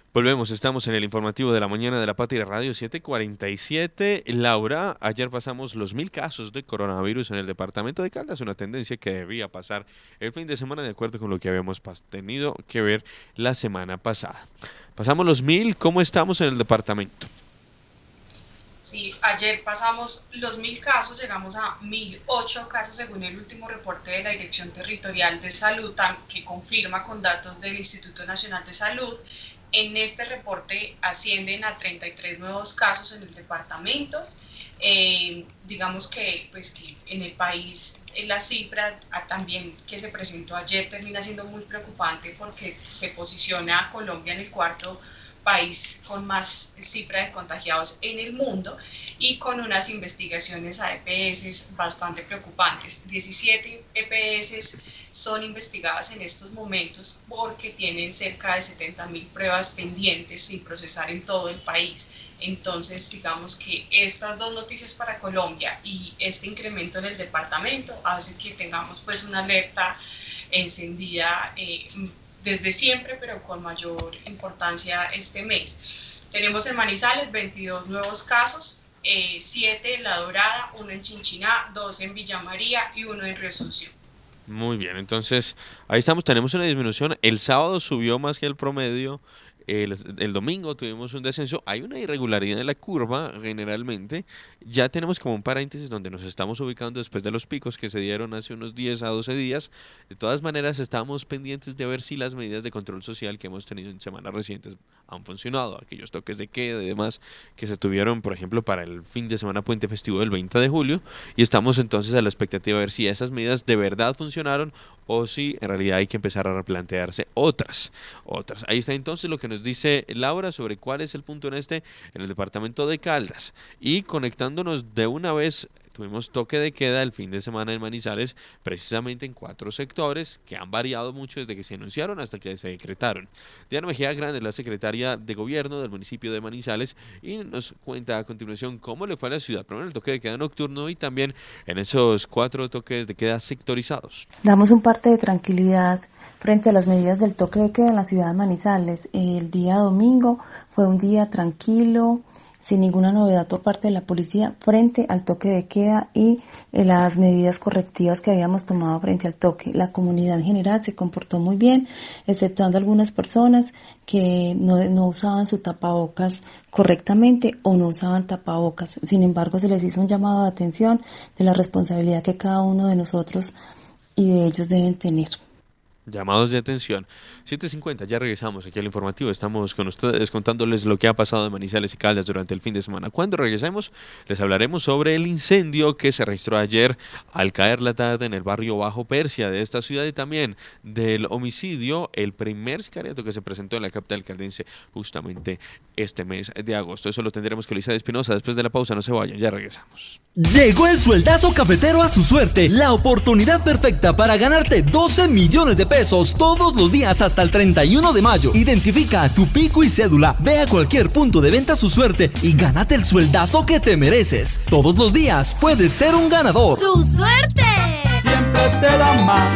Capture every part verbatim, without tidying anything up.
Volvemos, estamos en el informativo de la mañana de la Patria Radio siete cuarenta y siete. Laura, ayer pasamos los mil casos de coronavirus en el departamento de Caldas, una tendencia que debía pasar el fin de semana de acuerdo con lo que habíamos tenido que ver la semana pasada. Pasamos los mil, ¿cómo estamos en el departamento? Sí, ayer pasamos los mil casos, llegamos a mil ocho casos según el último reporte de la Dirección Territorial de Salud, que confirma con datos del Instituto Nacional de Salud. En este reporte ascienden a treinta y tres nuevos casos en el departamento. Eh, digamos que, pues, que en el país la cifra también que se presentó ayer termina siendo muy preocupante porque se posiciona a Colombia en el cuarto país con más cifra de contagiados en el mundo y con unas investigaciones a E P S bastante preocupantes. diecisiete E P S son investigadas en estos momentos porque tienen cerca de setenta mil pruebas pendientes sin procesar en todo el país. Entonces, digamos que estas dos noticias para Colombia y este incremento en el departamento hace que tengamos pues una alerta encendida eh, desde siempre, pero con mayor importancia este mes. Tenemos en Manizales veintidós nuevos casos, eh, siete en La Dorada, uno en Chinchiná, dos en Villa María y uno en Río Sucio. Muy bien, entonces ahí estamos, tenemos una disminución. El sábado subió más que el promedio. El, el domingo tuvimos un descenso, hay una irregularidad en la curva generalmente, ya tenemos como un paréntesis donde nos estamos ubicando después de los picos que se dieron hace unos diez a doce días. De todas maneras estamos pendientes de ver si las medidas de control social que hemos tenido en semanas recientes han funcionado, aquellos toques de queda y demás que se tuvieron por ejemplo para el fin de semana puente festivo del veinte de julio, y estamos entonces a la expectativa de ver si esas medidas de verdad funcionaron o si en realidad hay que empezar a replantearse otras, otras. Ahí está entonces lo que nos dice Laura sobre cuál es el punto en este, en el departamento de Caldas. Y conectándonos de una vez, tuvimos toque de queda el fin de semana en Manizales, precisamente en cuatro sectores que han variado mucho desde que se anunciaron hasta que se decretaron. Diana Mejía Grande es la secretaria de gobierno del municipio de Manizales y nos cuenta a continuación cómo le fue a la ciudad, primero en el toque de queda nocturno y también en esos cuatro toques de queda sectorizados. Damos un parte de tranquilidad frente a las medidas del toque de queda en la ciudad de Manizales. El día domingo fue un día tranquilo, sin ninguna novedad por parte de la policía frente al toque de queda y eh, las medidas correctivas que habíamos tomado frente al toque. La comunidad en general se comportó muy bien, exceptuando algunas personas que no, no usaban su tapabocas correctamente o no usaban tapabocas. Sin embargo, se les hizo un llamado de atención de la responsabilidad que cada uno de nosotros y de ellos deben tener. Llamados de atención. siete cincuenta, ya regresamos aquí al informativo. Estamos con ustedes contándoles lo que ha pasado en Manizales y Caldas durante el fin de semana. Cuando regresemos, les hablaremos sobre el incendio que se registró ayer al caer la tarde en el barrio Bajo Persia de esta ciudad y también del homicidio, el primer sicariato que se presentó en la capital caldense justamente este mes de agosto. Eso lo tendremos con Lisa Espinosa después de la pausa. No se vayan, ya regresamos. Llegó el sueldazo cafetero a su suerte, la oportunidad perfecta para ganarte doce millones de pesos todos los días hasta el treinta y uno de mayo. Identifica tu pico y cédula, ve a cualquier punto de venta su suerte y gánate el sueldazo que te mereces. Todos los días puedes ser un ganador. ¡Su suerte! Siempre te da más.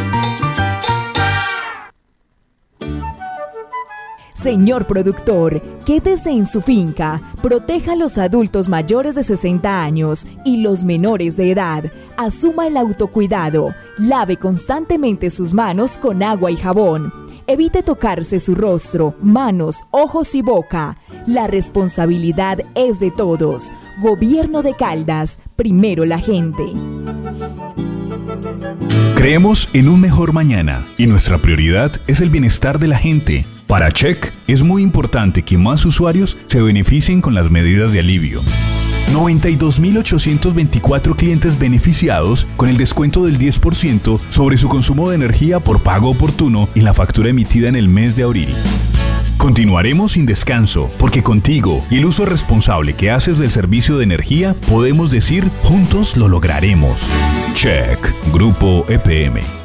Señor productor, quédese en su finca, proteja a los adultos mayores de sesenta años y los menores de edad, asuma el autocuidado, lave constantemente sus manos con agua y jabón, evite tocarse su rostro, manos, ojos y boca. La responsabilidad es de todos. Gobierno de Caldas, primero la gente. Creemos en un mejor mañana y nuestra prioridad es el bienestar de la gente. Para Check es muy importante que más usuarios se beneficien con las medidas de alivio. noventa y dos mil ochocientos veinticuatro clientes beneficiados con el descuento del diez por ciento sobre su consumo de energía por pago oportuno en la factura emitida en el mes de abril. Continuaremos sin descanso, porque contigo y el uso responsable que haces del servicio de energía, podemos decir, juntos lo lograremos. Check, Grupo E P M.